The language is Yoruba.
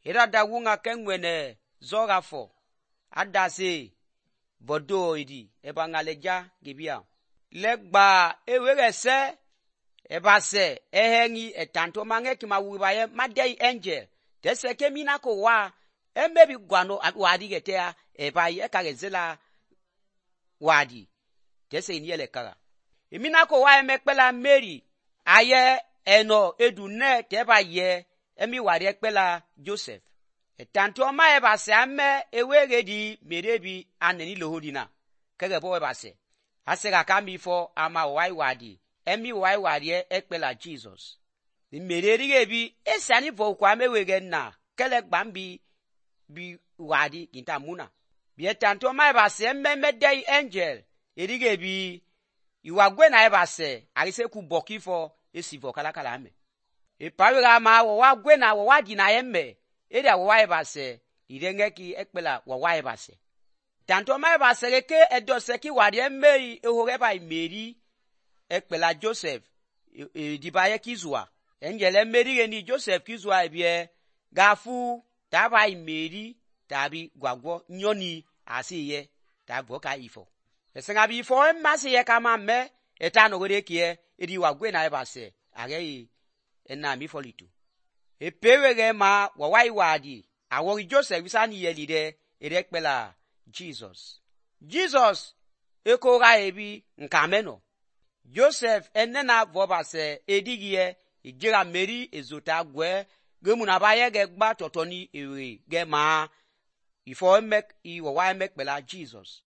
Era da wunga kengwene zoga fo. Adase bodo idi ebangaleja gibia. Legba ewere se ebase ehengi etanto mange kima wibaye madei angel. Dese kemina ko wa emebi gwano wadi getea ebayi ekagezela wadi. Dese iniele kara. Emina ko wa emekpela Mary aye eno edune teba ye emi wadi ekpela Joseph. Etanto ma ebase ame ewege di merebi aneni lohodina. Kege bo ebase. Asega kami fo ama wadi. Emi wadi ekpela Jesus. Ni mereri gebi esani fo kwa mewege na. Kele gbambi bi wadi kinta muna. Bi etanto ma ebase emme dei angel. Erige bi iwagwe na ebase arise ku boki fo esi fo kala ame. Epawega ma wagwe na wadi na emme. Ede awa ebase irenge ki ekpela wawa ebase. Tanto ma ebase reke edose ki wadi emmeri ehoreba imeri ekpela Joseph dibaye kizwa. Engele emmeri geni Joseph kizwa ebie gafu taba imeri tabi gwagwo nyoni asiye tagwo ka ifo. Esenga bi ifo emmasi ye kama me etano gode kie edi wagwe na ebase agei enna mi folitu. Epewege ma wawai wadi awori Joseph bisani yelide edekpela Jesus. Jesus ekora ebi nkameno. Joseph enena vobase edigie ijira Mary ezota gwe gemuna baye gegba totoni ewe gema ifo emek i wawai emekpela Jesus.